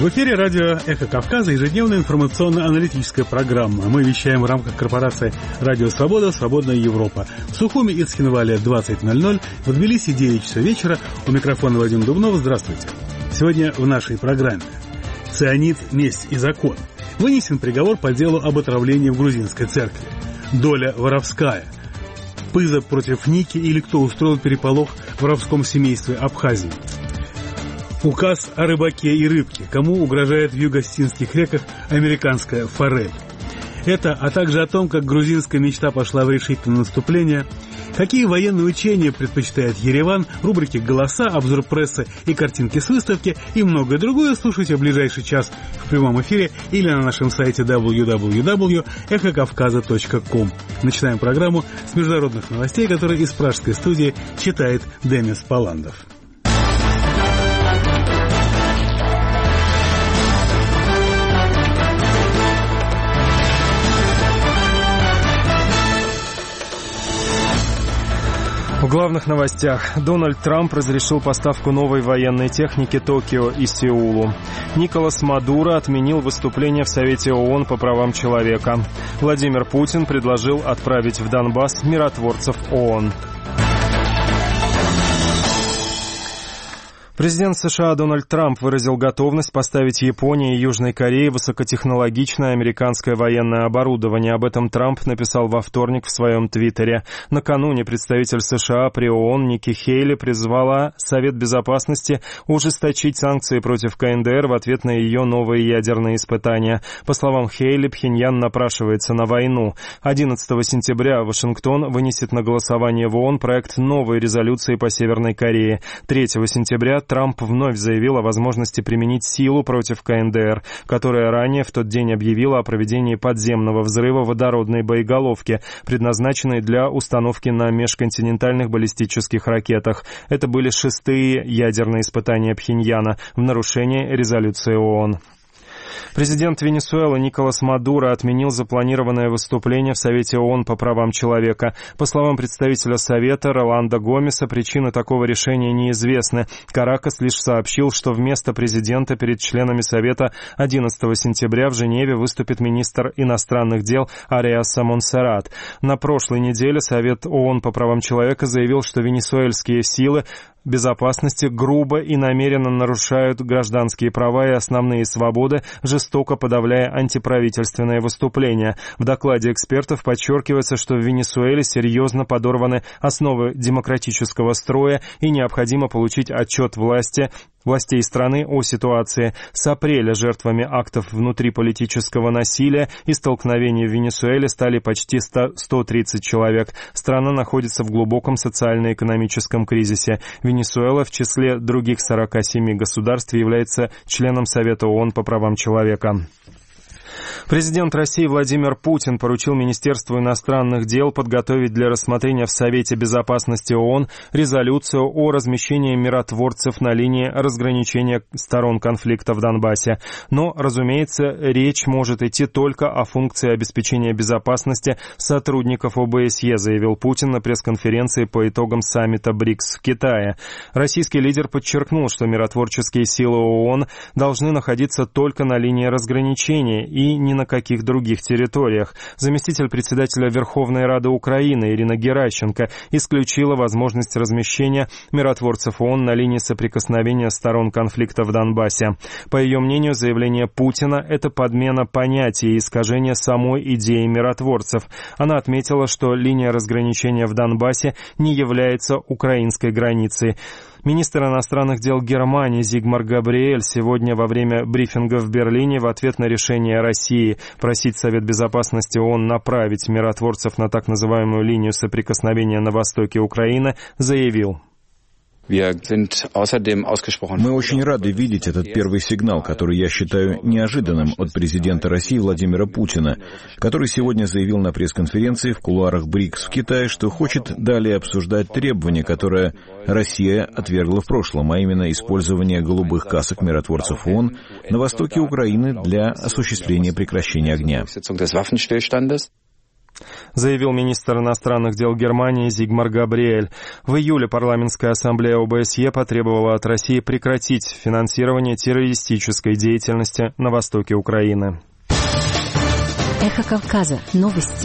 В эфире радио «Эхо Кавказа» ежедневная информационно-аналитическая программа. Мы вещаем в рамках корпорации «Радио Свобода. Свободная Европа». В Сухуми и Цхинвале 20:00, в Тбилиси 9 часов вечера. У микрофона Вадим Дубнов. Здравствуйте. Сегодня в нашей программе «Цианид, месть и закон». Вынесен приговор по делу об отравлении в грузинской церкви. Доля воровская. Пыза против Ники или кто устроил переполох в воровском семействе Абхазии. Указ о рыбаке и рыбке. Кому угрожает в юго-осетинских реках американская форель. Это, а также о том, как грузинская мечта пошла в решительное наступление, какие военные учения предпочитает Ереван, рубрики «Голоса», обзор прессы и картинки с выставки и многое другое слушайте в ближайший час в прямом эфире или на нашем сайте www.эхокавказа.ком. Начинаем программу с международных новостей, которые из пражской студии читает Демис Паландов. В главных новостях. Дональд Трамп разрешил поставку новой военной техники Токио и Сеулу. Николас Мадуро отменил выступление в Совете ООН по правам человека. Владимир Путин предложил отправить в Донбасс миротворцев ООН. Президент США Дональд Трамп выразил готовность поставить Японии и Южной Корее высокотехнологичное американское военное оборудование. Об этом Трамп написал во вторник в своем твиттере. Накануне представитель США при ООН Ники Хейли призвала Совет Безопасности ужесточить санкции против КНДР в ответ на ее новые ядерные испытания. По словам Хейли, Пхеньян напрашивается на войну. 11 сентября Вашингтон вынесет на голосование в ООН проект новой резолюции по Северной Корее. 3 сентября Трамп вновь заявил о возможности применить силу против КНДР, которая ранее в тот день объявила о проведении подземного взрыва водородной боеголовки, предназначенной для установки на межконтинентальных баллистических ракетах. Это были 6-е ядерные испытания Пхеньяна в нарушение резолюции ООН. Президент Венесуэлы Николас Мадуро отменил запланированное выступление в Совете ООН по правам человека. По словам представителя Совета Роланда Гомеса, причины такого решения неизвестны. Каракас лишь сообщил, что вместо президента перед членами Совета 11 сентября в Женеве выступит министр иностранных дел Ариаса Монсеррат. На прошлой неделе Совет ООН по правам человека заявил, что венесуэльские силы безопасности грубо и намеренно нарушают гражданские права и основные свободы, жестоко подавляя антиправительственные выступления. В докладе экспертов подчеркивается, что в Венесуэле серьезно подорваны основы демократического строя и необходимо получить отчет властей страны о ситуации. С апреля жертвами актов внутриполитического насилия и столкновений в Венесуэле стали почти 130 человек. Страна находится в глубоком социально-экономическом кризисе. Венесуэла в числе других 47 государств является членом Совета ООН по правам человека. Президент России Владимир Путин поручил Министерству иностранных дел подготовить для рассмотрения в Совете Безопасности ООН резолюцию о размещении миротворцев на линии разграничения сторон конфликта в Донбассе. Но, разумеется, речь может идти только о функции обеспечения безопасности сотрудников ОБСЕ, заявил Путин на пресс-конференции по итогам саммита БРИКС в Китае. Российский лидер подчеркнул, что миротворческие силы ООН должны находиться только на линии разграничения и ни на каких других территориях. Заместитель председателя Верховной Рады Украины Ирина Геращенко исключила возможность размещения миротворцев ООН на линии соприкосновения сторон конфликта в Донбассе. По ее мнению, заявление Путина – это подмена понятия и искажение самой идеи миротворцев. Она отметила, что линия разграничения в Донбассе не является украинской границей. Министр иностранных дел Германии Зигмар Габриэль сегодня во время брифинга в Берлине в ответ на решение России просить Совет Безопасности ООН направить миротворцев на так называемую линию соприкосновения на востоке Украины заявил: Мы очень рады видеть этот первый сигнал, который я считаю неожиданным от президента России Владимира Путина, который сегодня заявил на пресс-конференции в кулуарах БРИКС в Китае, что хочет далее обсуждать требования, которые Россия отвергла в прошлом, а именно использование голубых касок миротворцев ООН на востоке Украины для осуществления прекращения огня. заявил министр иностранных дел Германии Зигмар Габриэль. В июле парламентская ассамблея ОБСЕ потребовала от России прекратить финансирование террористической деятельности на востоке Украины. Эхо Кавказа. Новости.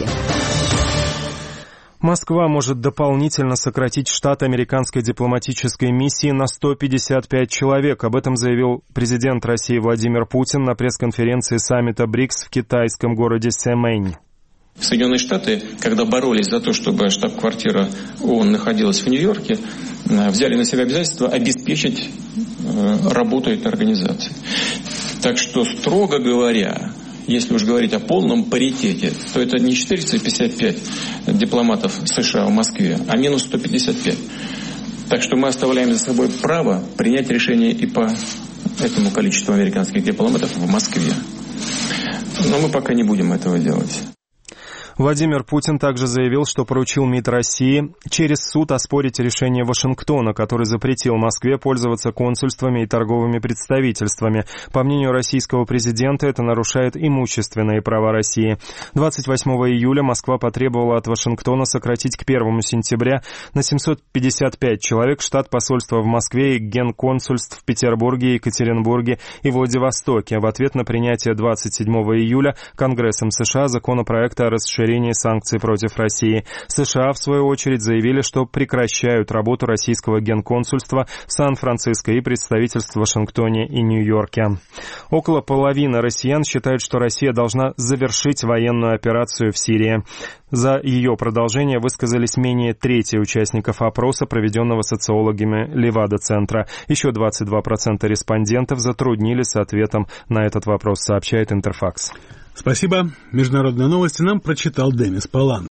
Москва может дополнительно сократить штат американской дипломатической миссии на 155 человек. Об этом заявил президент России Владимир Путин на пресс-конференции саммита БРИКС в китайском городе Сямэнь. Соединенные Штаты, когда боролись за то, чтобы штаб-квартира ООН находилась в Нью-Йорке, взяли на себя обязательство обеспечить работу этой организации. Так что, строго говоря, если уж говорить о полном паритете, то это не 455 дипломатов США в Москве, а минус 155. Так что мы оставляем за собой право принять решение и по этому количеству американских дипломатов в Москве. Но мы пока не будем этого делать. Владимир Путин также заявил, что поручил МИД России через суд оспорить решение Вашингтона, который запретил Москве пользоваться консульствами и торговыми представительствами. По мнению российского президента, это нарушает имущественные права России. 28 июля Москва потребовала от Вашингтона сократить к 1 сентября на 755 человек штат посольства в Москве и генконсульств в Петербурге, Екатеринбурге и Владивостоке в ответ на принятие 27 июля Конгрессом США законопроекта о расширении санкций против России. США, в свою очередь, заявили, что прекращают работу российского генконсульства в Сан-Франциско и представительств в Вашингтоне и Нью-Йорке. Около половины россиян считают, что Россия должна завершить военную операцию в Сирии. За ее продолжение высказались менее трети участников опроса, проведенного социологами Левада-центра. Еще 22% респондентов затруднились с ответом на этот вопрос, сообщает Интерфакс. Спасибо. Международные новости нам прочитал Демис Палан.